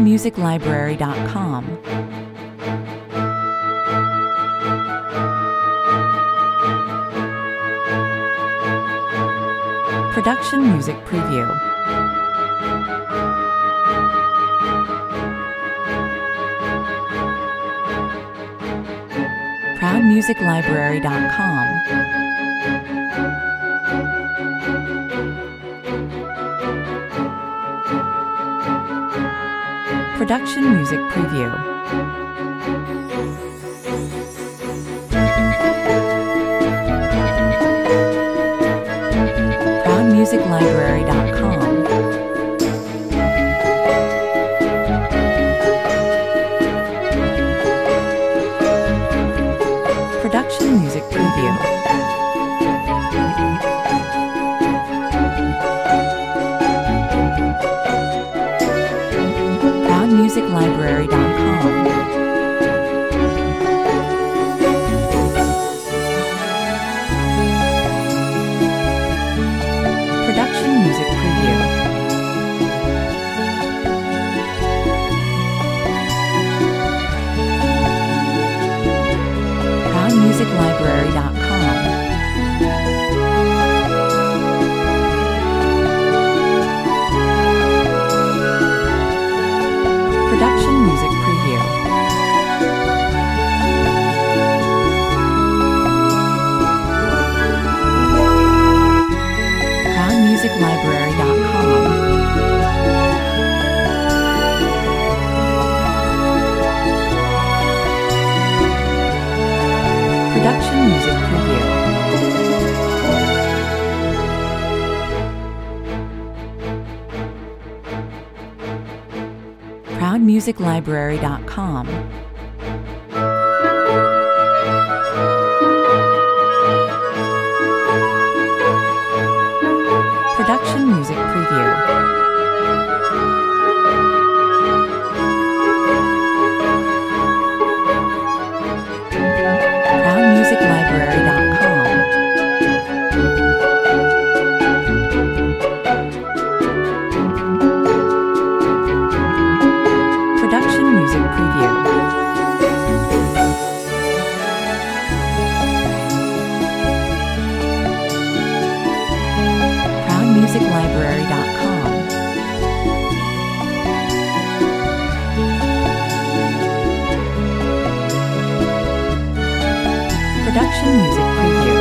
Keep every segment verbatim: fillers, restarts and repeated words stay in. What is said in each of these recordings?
music library dot com. Production Music Preview. proud music library dot com. Production Music Preview. proud music library dot com. Production Music Preview. proud music library dot com. Production Music Preview. proud music library dot com. Production Music Preview. proud music library dot com. Production Music Preview. proud music library dot com. Production Music Preview. proud music library dot com. Production Music Preview. proud music library dot com. Production Music Preview.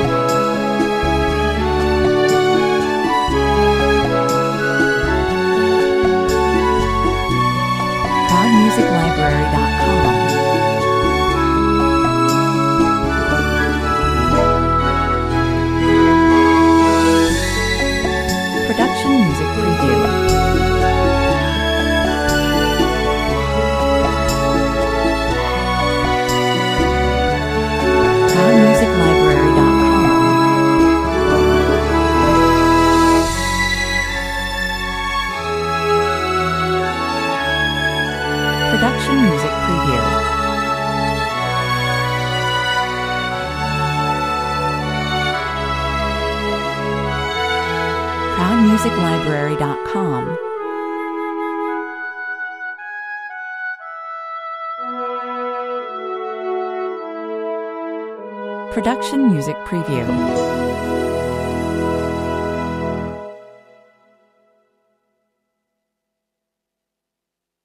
proud music library dot com. Production Music Preview. proud music library dot com. Production Music Preview. proud music library dot com. Production Music Preview.